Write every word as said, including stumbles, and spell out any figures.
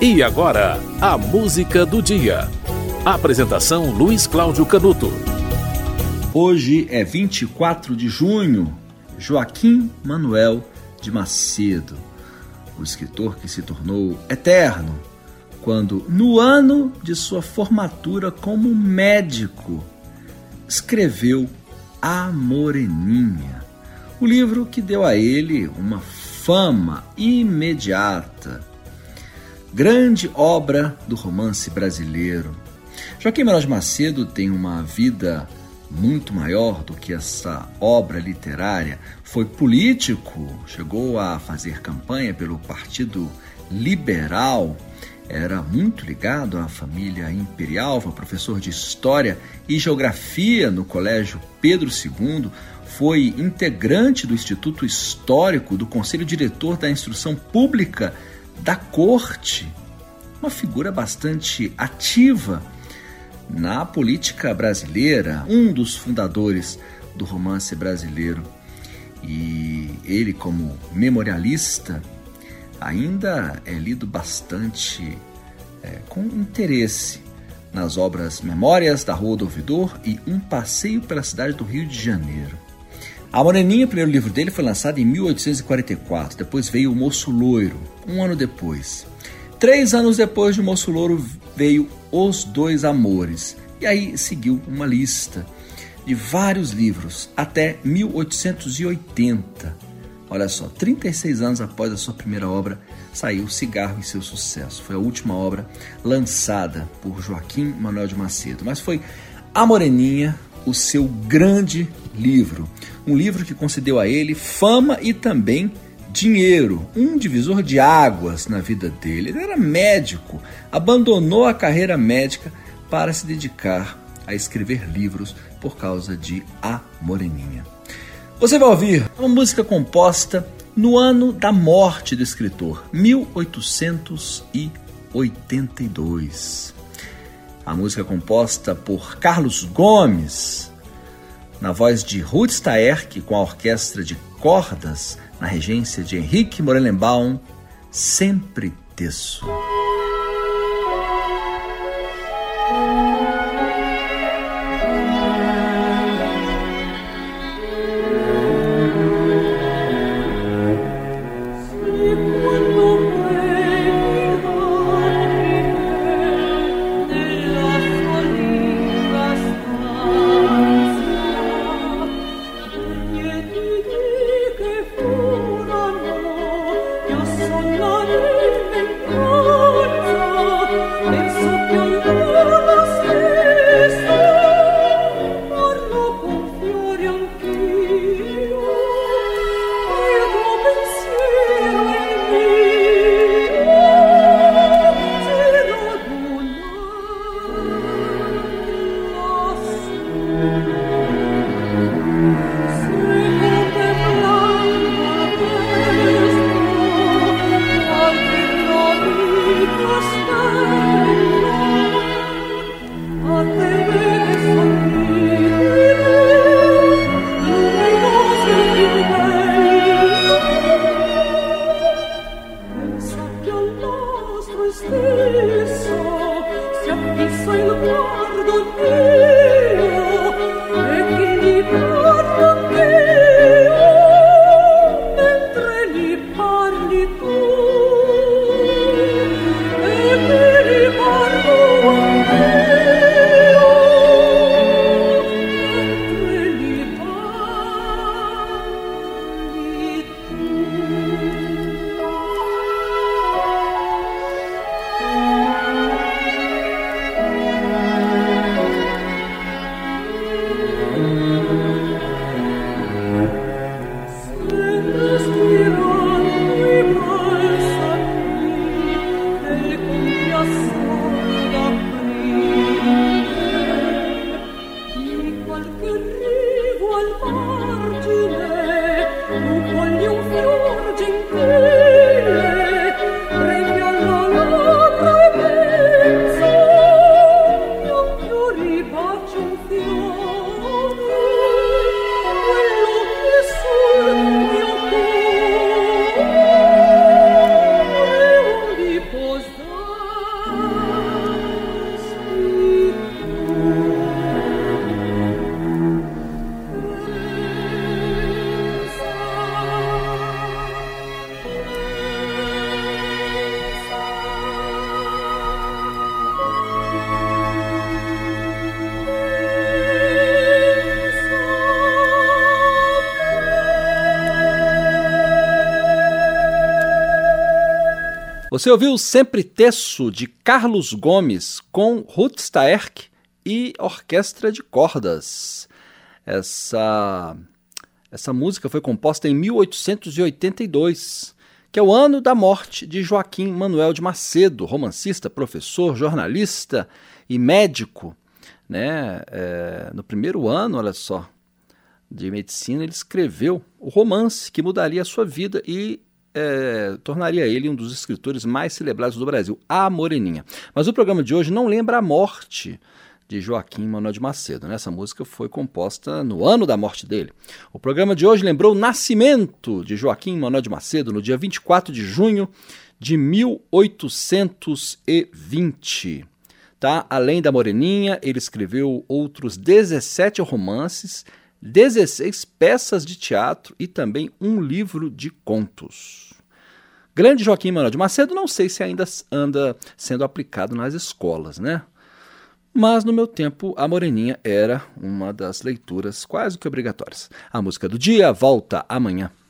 E agora, a música do dia. Apresentação Luiz Cláudio Canuto. Hoje é vinte e quatro de junho, Joaquim Manuel de Macedo, o escritor que se tornou eterno quando, no ano de sua formatura como médico, escreveu A Moreninha, o livro que deu a ele uma fama imediata. Grande obra do romance brasileiro. Joaquim Manuel de Macedo tem uma vida muito maior do que essa obra literária. Foi político, chegou a fazer campanha pelo Partido Liberal, era muito ligado à família imperial, foi professor de História e Geografia no Colégio Pedro segundo, foi integrante do Instituto Histórico, do Conselho Diretor da Instrução Pública da Corte, uma figura bastante ativa na política brasileira, um dos fundadores do romance brasileiro. E ele, como memorialista, ainda é lido bastante é, com interesse nas obras Memórias da Rua do Ouvidor e Um Passeio pela Cidade do Rio de Janeiro. A Moreninha, o primeiro livro dele, foi lançado em mil oitocentos e quarenta e quatro, depois veio O Moço Loiro, um ano depois. Três anos depois de O Moço Loiro veio Os Dois Amores, e aí seguiu uma lista de vários livros até mil oitocentos e oitenta. Olha só, trinta e seis anos após a sua primeira obra, saiu Cigarro e Seu Sucesso. Foi a última obra lançada por Joaquim Manuel de Macedo, mas foi A Moreninha, o seu grande livro. Um livro que concedeu a ele fama e também dinheiro, um divisor de águas na vida dele. Ele era médico, abandonou a carreira médica para se dedicar a escrever livros por causa de A Moreninha. Você vai ouvir uma música composta no ano da morte do escritor, mil oitocentos e oitenta e dois. A música composta por Carlos Gomes, na voz de Ruth Staerch, com a orquestra de cordas, na regência de Henrique Morelenbaum, Sempre Teço. Você ouviu Sempre Teço, de Carlos Gomes, com Ruth Staerk e Orquestra de Cordas. Essa, essa música foi composta em mil oitocentos e oitenta e dois, que é o ano da morte de Joaquim Manuel de Macedo, romancista, professor, jornalista e médico. Né? É, no primeiro ano, olha só, de medicina, ele escreveu o romance que mudaria a sua vida e é, tornaria ele um dos escritores mais celebrados do Brasil, A Moreninha. Mas o programa de hoje não lembra a morte de Joaquim Manuel de Macedo. Né? Essa música foi composta no ano da morte dele. O programa de hoje lembrou o nascimento de Joaquim Manuel de Macedo no dia vinte e quatro de junho de mil oitocentos e vinte. Tá? Além da Moreninha, ele escreveu outros dezessete romances, dezesseis peças de teatro e também um livro de contos. Grande Joaquim Manuel de Macedo, não sei se ainda anda sendo aplicado nas escolas, né? Mas no meu tempo, a Moreninha era uma das leituras quase que obrigatórias. A música do dia volta amanhã.